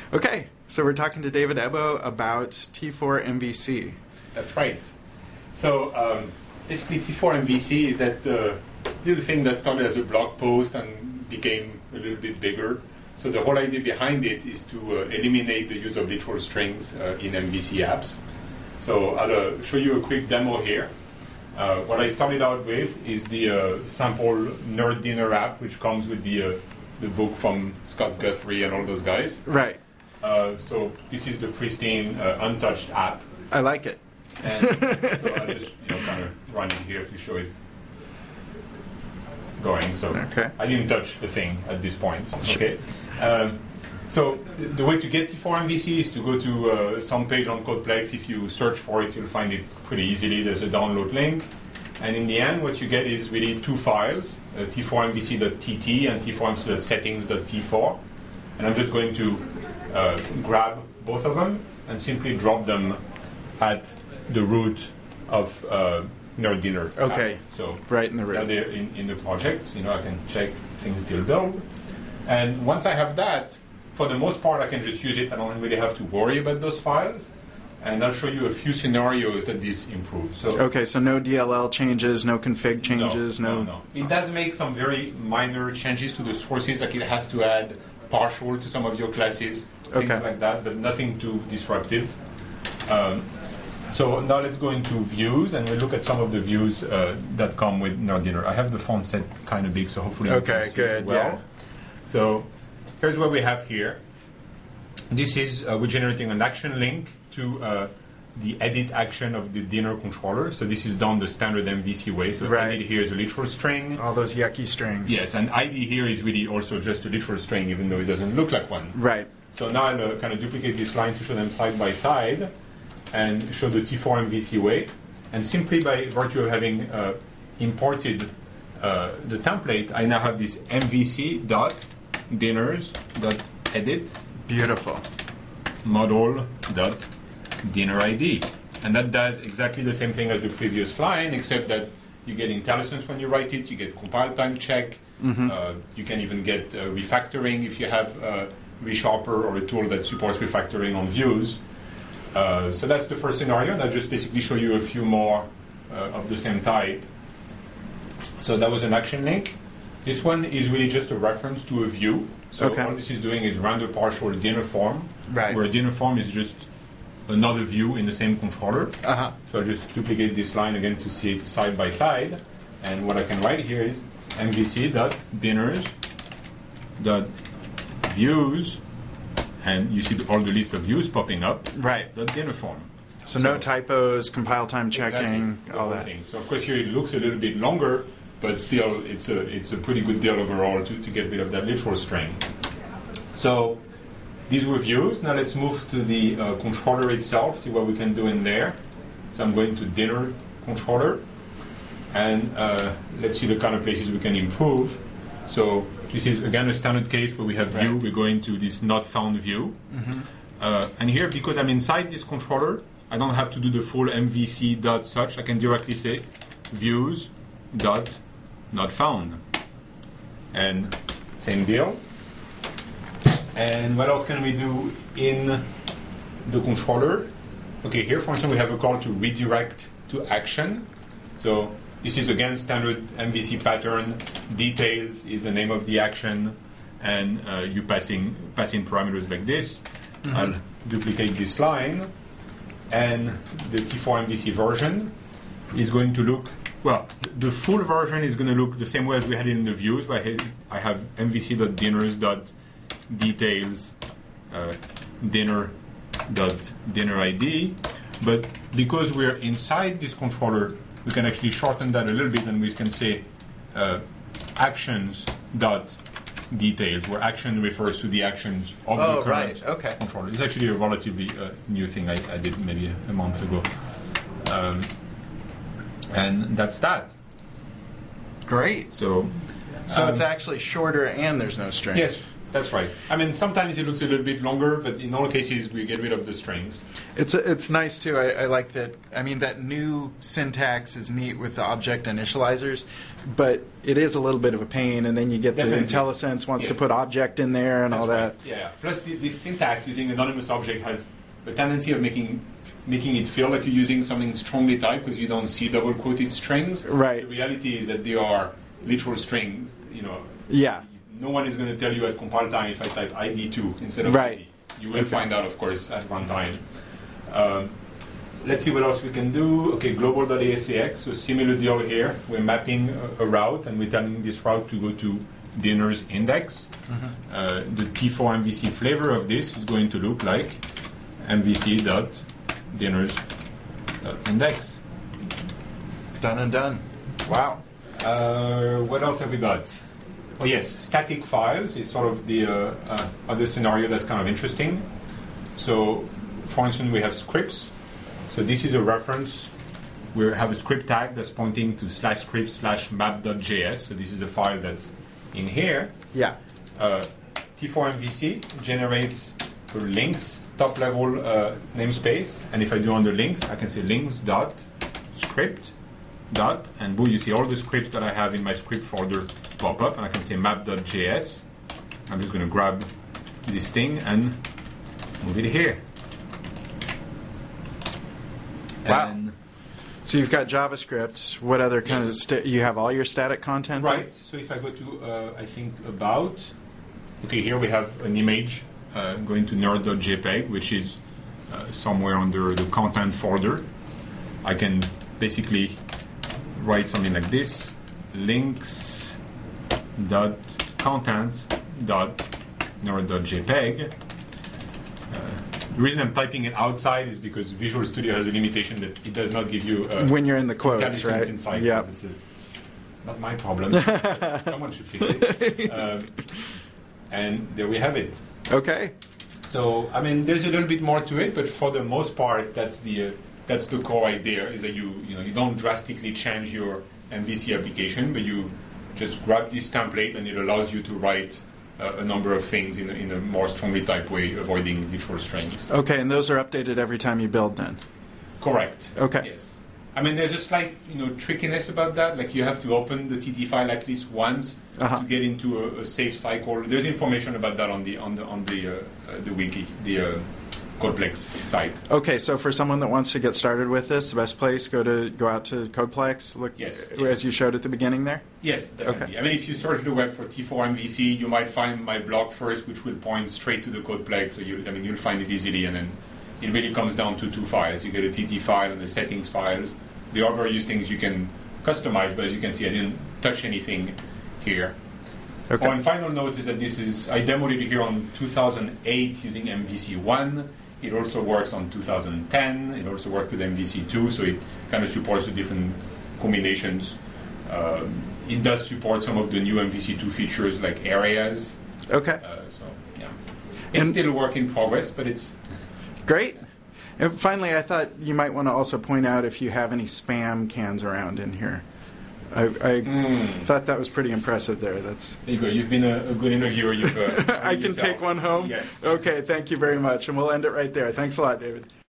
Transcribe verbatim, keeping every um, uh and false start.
Okay, so we're talking to David Ebo about T four M V C. That's right. So um, basically T four M V C is that uh, little thing that started as a blog post and became a little bit bigger. So the whole idea behind it is to uh, eliminate the use of literal strings uh, in M V C apps. So I'll uh, show you a quick demo here. Uh, what I started out with is the uh, sample Nerd Dinner app, which comes with the uh, the book from Scott Guthrie and all those guys. Right. Uh, so this is the pristine, uh, untouched app. I like it. And so I'll just you know kind of run it here to show it going. So okay. I didn't touch the thing at this point. Okay. Um, so the, the way to get T four M V C is to go to uh, some page on Codeplex. If you search for it, you'll find it pretty easily. There's a download link. And in the end, what you get is really two files, uh, T four M V C dot T T and T four M V C dot settings dot T four. And I'm just going to uh, grab both of them and simply drop them at the root of uh, Nerd Dinner. Okay. App. So right in the root. Now they're in, in the project. You know, I can check things still build. And once I have that, for the most part, I can just use it. I don't really have to worry about those files. And I'll show you a few scenarios that this improves. So okay, so no D L L changes, no config changes, no, no. no, no. It does make some very minor changes to the sources, like it has to add partial to some of your classes, things okay. like that, but nothing too disruptive. Um, so now let's go into views, and we'll look at some of the views uh, that come with Nerd Dinner. I have the font set kind of big, so hopefully you okay, can see good, it well. Yeah. So here's what we have here. This is, uh, we're generating an action link to uh, the edit action of the dinner controller. So this is done the standard M V C way. So right. edit here is a literal string. All those yucky strings. Yes, and I D here is really also just a literal string, even though it doesn't look like one. Right. So now I'll uh, kind of duplicate this line to show them side by side and show the T four M V C way. And simply by virtue of having uh, imported uh, the template, I now have this M V C dot dinners dot edit. Beautiful. Model dot dinner I D. And that does exactly the same thing as the previous line, except that you get IntelliSense when you write it, you get compile time check, mm-hmm. uh, you can even get uh, refactoring if you have uh, ReSharper or a tool that supports refactoring on views. Uh, so that's the first scenario, and I'll just basically show you a few more uh, of the same type. So that was an action link. This one is really just a reference to a view. So okay. all this is doing is render partial dinner form, right. where a dinner form is just another view in the same controller. Uh-huh. So I'll just duplicate this line again to see it side by side. And what I can write here is M V C dot dinners dot views, and you see all the list of views popping up. Right. Dot dinner form. So, so no typos, compile time checking, exactly, all that. Thing. So of course here it looks a little bit longer, but still it's a it's a pretty good deal overall to, to get rid of that literal string. So these were views. Now let's move to the uh, controller itself, see what we can do in there. So I'm going to dinner controller, and uh, let's see the kind of places we can improve. So this is again a standard case where we have view, right. We're going to this not found view. Mm-hmm. Uh, and here, because I'm inside this controller, I don't have to do the full M V C dot such. I can directly say views dot not found. And same deal. And what else can we do in the controller? Okay, here for instance we have a call to redirect to action. So this is again standard M V C pattern. Details is the name of the action, and uh, you passing passing parameters like this. Mm-hmm. I'll duplicate this line, and the T four M V C version is going to look, well, the full version is going to look the same way as we had it in the views. Where I have M V C dot dinners dot details uh, dinner dot dinner I D, but because we're inside this controller, we can actually shorten that a little bit, and we can say uh, actions dot details, where action refers to the actions of oh, the current right. okay. controller. It's actually a relatively uh, new thing I, I did maybe a, a month ago. Um, and that's that. Great. So, so um, it's actually shorter and there's no strings. Yes, That's right. I mean, sometimes it looks a little bit longer, but in all cases, we get rid of the strings. It's it's nice too. I, I like that. I mean, that new syntax is neat with the object initializers, but it is a little bit of a pain. And then you get Definitely. the IntelliSense wants Yes. to put object in there and That's all right. that. Yeah. Plus, the, the syntax using anonymous object has a tendency of making making it feel like you're using something strongly typed because you don't see double quoted strings. Right. The reality is that they are literal strings. You know. Yeah. No one is going to tell you at compile time if I type I D two instead of Right. I D. You will Okay. find out, of course, at runtime. Um, let's see what else we can do. Okay, global.asax. So similar deal here. We're mapping a, a route, and we're telling this route to go to dinner's index. Mm-hmm. Uh, the T four M V C flavor of this is going to look like mvc.dinners.index. Done and done. Wow. Uh, what else have we got? Oh yes, static files is sort of the uh, uh, other scenario that's kind of interesting. So, for instance, we have scripts. So this is a reference. We have a script tag that's pointing to slash script slash map.js. So this is the file that's in here. Yeah. Uh, T four M V C generates the links top level uh, namespace, and if I do under links, I can say links dot script dot, and boom, you see all the scripts that I have in my script folder pop up, and I can say map.js. I'm just going to grab this thing and move it here. Wow. And So you've got JavaScript. What other kind Yes. of sta- you have all your static content? there? right, so if I go to, uh, I think, about, okay, here we have an image uh, going to nerd.jpg, which is uh, somewhere under the content folder. I can basically write something like this: links dot content dot nerd.jpg. Uh, the reason I'm typing it outside is because Visual Studio has a limitation that it does not give you uh, When you're in the quotes, IntelliSense right? inside. Yeah. So this is not my problem. Someone should fix it. Um, and there we have it. Okay. So, I mean, there's a little bit more to it, but for the most part, that's the uh, that's the core idea. Is that you you know you don't drastically change your M V C application, but you just grab this template, and it allows you to write uh, a number of things in a, in a more strongly typed way, avoiding literal strings. Okay, and those are updated every time you build, then. Correct. Okay. Yes. I mean, there's a slight, you know, trickiness about that. Like you have to open the T T file at least once Uh-huh. to get into a, a safe cycle. There's information about that on the on the on the uh, uh, the wiki, the uh, Codeplex site. Okay, so for someone that wants to get started with this, the best place go to go out to Codeplex. Look, Yes, as yes. you showed at the beginning there. Yes, definitely. Okay. I mean, if you search the web for T four M V C, you might find my blog first, which will point straight to the Codeplex. So you, I mean, you'll find it easily, and then it really comes down to two files. You get a T T file and the settings files. The other various things you can customize, but as you can see, I didn't touch anything here. Okay. Oh, and final note is that this is, I demoed it here on two thousand eight using M V C one. It also works on two thousand ten. It also worked with M V C two, so it kind of supports the different combinations. Um, it does support some of the new M V C two features like areas. Okay. Uh, so, yeah. It's And- still a work in progress, but it's... Great. And finally, I thought you might want to also point out if you have any spam cans around in here. I, I Mm. thought that was pretty impressive there. That's. There you go. You've been a, a good interviewer. You've, uh, I can yourself. take one home? Yes. Okay, thank you very much. And we'll end it right there. Thanks a lot, David.